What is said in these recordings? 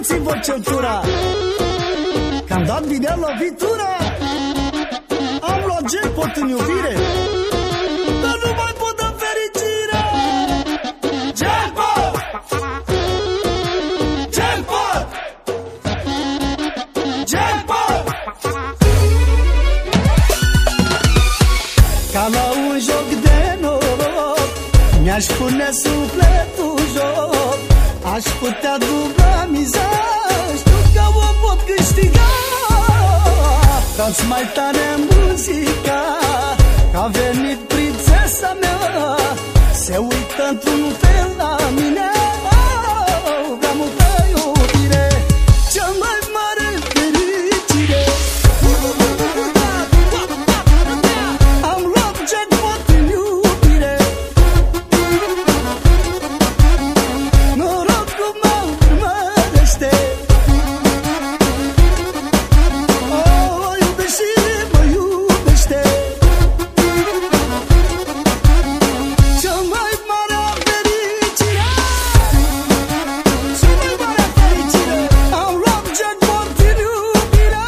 puțin-vă centura, că-am dat bine lovitura. Am luat jackpot în iubire, dar nu mai pot da fericire. Jackpot! Jackpot! Jackpot! Ca la un joc de noroc, mi-aș pune sufletul joc. Aș putea dubla miza, știu că o pot câștiga. Dați mai tare muzica, că a venit prințesa mea. Se uită într-un fel la mine, vreau multă iubire, cea mai mare fericire. Am luat jackpot în iubire, norocul mă urmărește. O iubește și mă iubește, cea mai mare fericire, cea mai mare fericire. Am luat jackpot în iubire,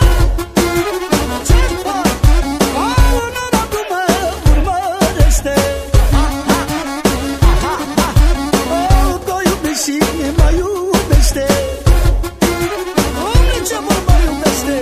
jackpot, norocul mă urmărește. O iubește și mă iubește, ce mă iubește.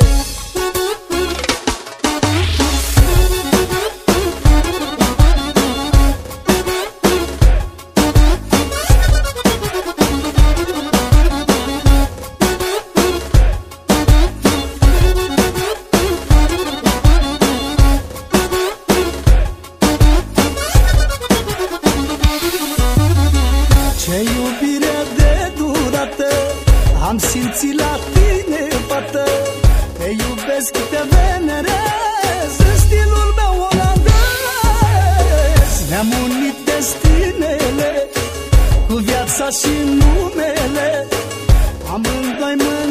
Ce iubire de durată am simțit la tine, fată. Te iubesc, te venerez în stilul meu olandez. Ne-am unit destinele cu viața și numele, amândoi mă